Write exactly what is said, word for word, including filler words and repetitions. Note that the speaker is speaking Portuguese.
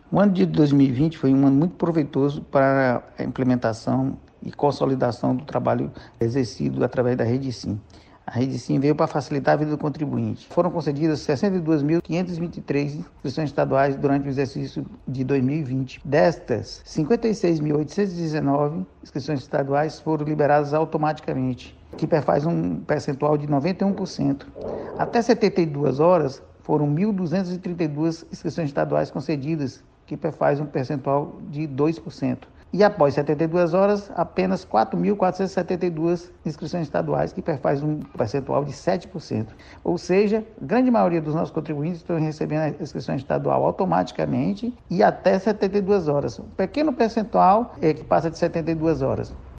O ano de dois mil e vinte foi um ano muito proveitoso para a implementação e consolidação do trabalho exercido através da Rede Sim. A Rede Sim veio para facilitar a vida do contribuinte. Foram concedidas sessenta e duas mil quinhentas e vinte e três inscrições estaduais durante o exercício de dois mil e vinte. Destas, cinquenta e seis mil oitocentas e dezenove inscrições estaduais foram liberadas automaticamente, que faz um percentual de noventa e um por cento. Até setenta e duas horas, foram mil duzentas e trinta e duas inscrições estaduais concedidas, que faz um percentual de dois por cento. E após setenta e duas horas, apenas quatro mil quatrocentas e setenta e duas inscrições estaduais, que faz um percentual de sete por cento. Ou seja, a grande maioria dos nossos contribuintes estão recebendo a inscrição estadual automaticamente e até setenta e duas horas. Um pequeno percentual é que passa de setenta e duas horas.